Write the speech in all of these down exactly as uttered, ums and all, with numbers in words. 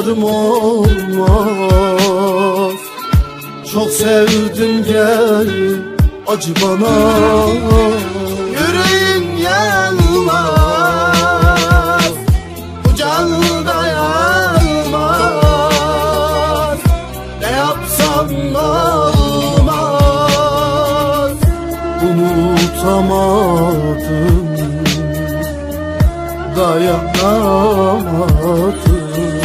yanarım olmaz. Çok sevdim gel acı bana. Yüreğin yanmaz, bu can dayanmaz. Ne yapsam olmaz, unutamadım, dayanamadım.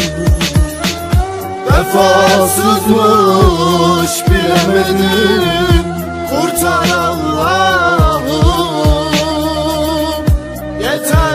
Vefasızmış bilemedim, kurtar Allah'ım, yeter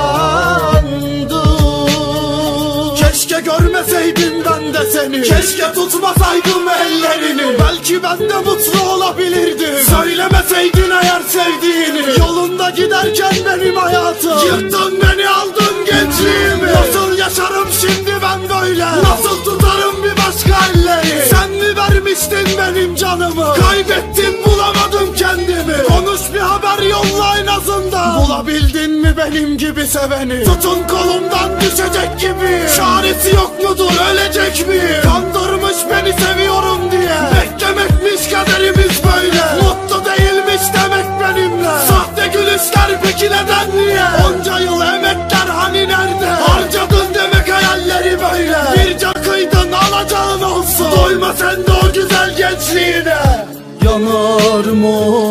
usandım. Keşke görmeseydim ben de seni, keşke tutmasaydım ellerini. Belki ben de mutlu olabilirdim, söylemeseydin eğer sevdiğini. Yolunda giderken benim hayatım, yırttın beni, aldın gençliğimi. Nasıl yaşarım şimdi ben böyle, nasıl tutarım bir başka elleri? Sen mi vermiştin benim canımı? Kaybettim, bulamadım kendimi. Konuş, bir haber yolla en azından. Bulabildin mi benim gibi seveni? Tutun kolumdan düşecek gibi. Çaresi yok mudur, ölecek mi? Kandırmış beni seviyorum diye. Beklemekmiş kaderimiz böyle. Mutlu değilmiş demek benimle. Sahte gülüşler peki neden niye? Onca yıl emekler hani nerede? Harcadın demek hayalleri böyle. Bir can kıydın, alacağın olsun. Doyma sen de o güzel gençliğine. Yanarım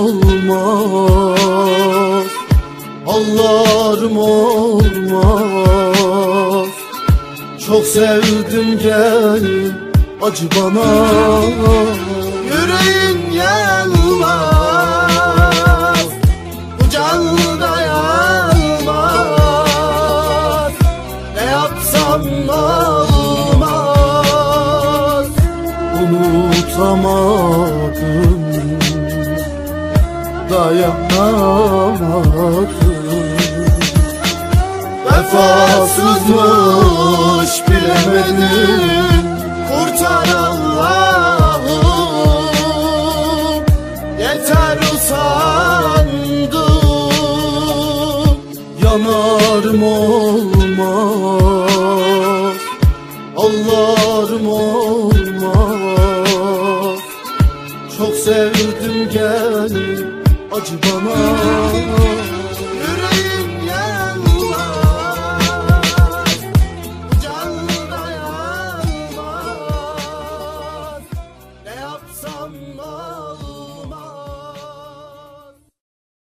olmaz, ağlarım olmaz. Çok sevdim gel acı bana. Yüreğin yanmaz, bu can dayanmaz. Ne yapsam olmaz, unutamadım, dayanamadım. Vefasızmış bilemedim, kurtar Allah'ım, yeter usandım. Yanarım olmaz, ağlarım olmaz. Çok sevdim gel acı bana.